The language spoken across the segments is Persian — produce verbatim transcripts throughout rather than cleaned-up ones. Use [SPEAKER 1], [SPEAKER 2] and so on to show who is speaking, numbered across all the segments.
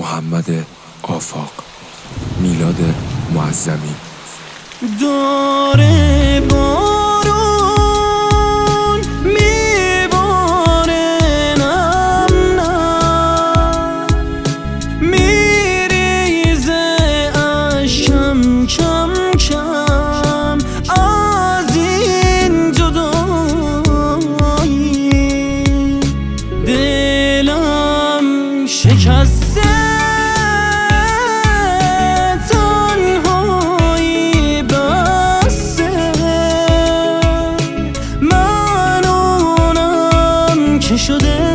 [SPEAKER 1] محمد آفاق، میلاد معظمی.
[SPEAKER 2] داره بارون میباره، نم نم میریزه اشکم کم کم از این جدایی. دلم شکسته شده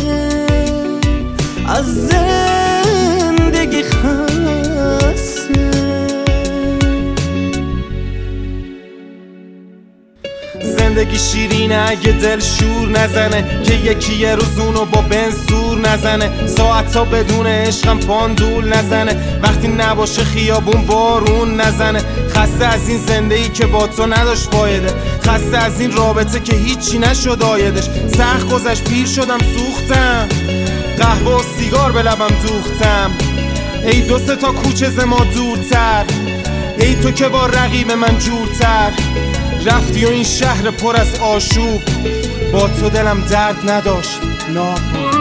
[SPEAKER 2] از زندگی خسته.
[SPEAKER 3] زندگی شیرینه اگه دل شور نزنه، که یکی یه روز اونو با بنزور نزنه. ساعتا بدون عشقم پاندول نزنه، وقتی نباشه خیابون بارون نزنه. خسته از این زندگی که با تو نداشت فایده، خسته از این رابطه که هیچی نشد آیدش. سخت گذشت، پیر شدم، سوختم، قهوه و سیگار به لبم دوختم. ای دو سه تا کوچه ز ما دورتر، ای تو که با رقیب من جورتر رفتی و این شهر پر از آشوب با تو دلم درد نداشت نابود.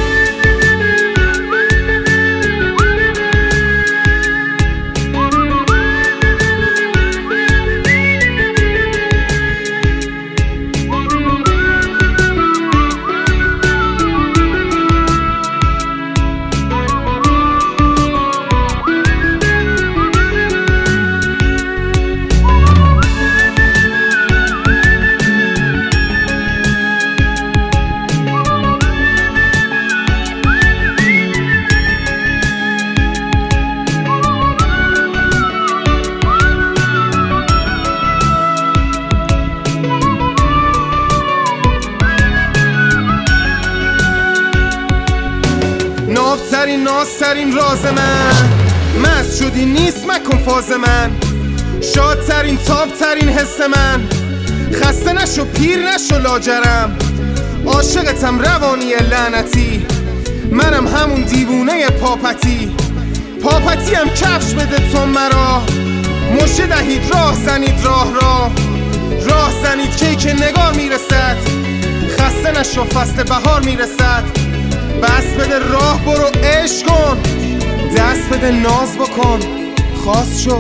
[SPEAKER 3] نابترین نازترین راز من، مست شدی نیست مکن فاز من. شادترین تابترین حس من، خسته نشو پیر نشو لاجرم. عاشقتم روانی لعنتی، منم همون دیوونه پاپتی. پاپتی هم کفش بده تو مرا، مژده دهید راه زنید راه را. راه زنید کی که نگاه میرسد، خسته نشو فصل بهار میرسد. بس بده راه برو عشق کن، دست بده ناز بکن خواست شو.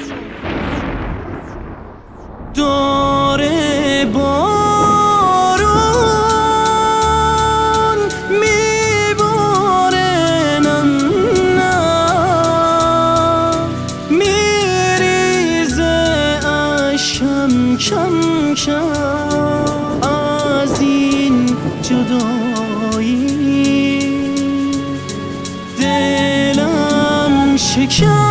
[SPEAKER 2] داره بارون میباره، نم نم میریزه اشکم کم کم از این جدایی. دلم شکست